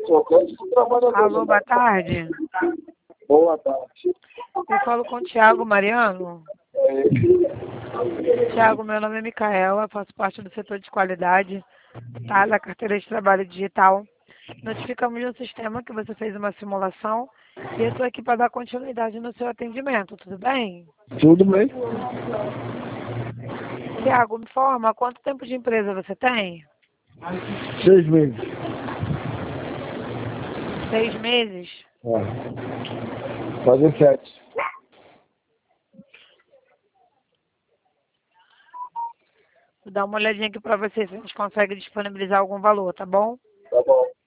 Alô, boa tarde. Boa tarde. Eu falo com o Thiago Mariano. Thiago, meu nome é Micaela, faço parte do setor de qualidade, tá? Da carteira de trabalho digital. Notificamos no sistema que você fez uma simulação e eu estou aqui para dar continuidade no seu atendimento, tudo bem? Tudo bem? Thiago, me informa, quanto tempo de empresa você tem? 6 meses. 6 meses? Fazer 7. Vou dar uma olhadinha aqui para você se a gente consegue disponibilizar algum valor, tá bom? Tá bom.